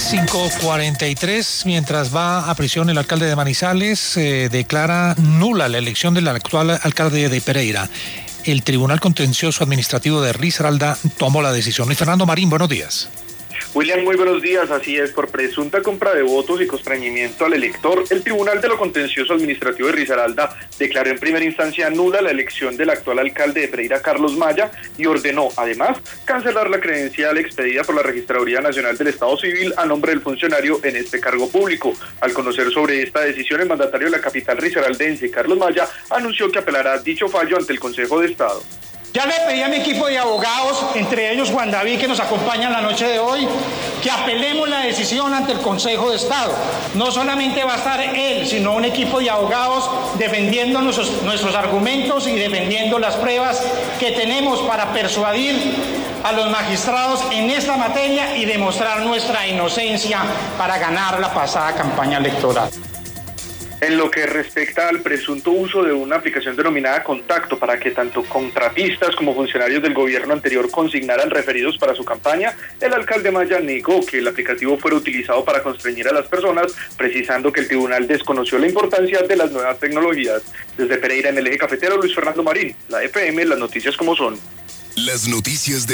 5:43, mientras va a prisión el alcalde de Manizales, declara nula la elección del actual alcalde de Pereira. El Tribunal Contencioso Administrativo de Risaralda tomó la decisión. Luis Fernando Marín, buenos días. William, muy buenos días. Así es, por presunta compra de votos y constreñimiento al elector, el Tribunal de lo Contencioso Administrativo de Risaralda declaró en primera instancia nula la elección del actual alcalde de Pereira, Carlos Maya, y ordenó, además, cancelar la credencial expedida por la Registraduría Nacional del Estado Civil a nombre del funcionario en este cargo público. Al conocer sobre esta decisión, el mandatario de la capital risaraldense, Carlos Maya, anunció que apelará dicho fallo ante el Consejo de Estado. Ya le pedí a mi equipo de abogados, entre ellos Juan David, que nos acompaña en la noche de hoy, que apelemos la decisión ante el Consejo de Estado. No solamente va a estar él, sino un equipo de abogados defendiendo nuestros argumentos y defendiendo las pruebas que tenemos para persuadir a los magistrados en esta materia y demostrar nuestra inocencia para ganar la pasada campaña electoral. En lo que respecta al presunto uso de una aplicación denominada Contacto para que tanto contratistas como funcionarios del gobierno anterior consignaran referidos para su campaña, el alcalde Maya negó que el aplicativo fuera utilizado para constreñir a las personas, precisando que el tribunal desconoció la importancia de las nuevas tecnologías. Desde Pereira, en el eje cafetero, Luis Fernando Marín, la FM, las noticias como son. Las noticias de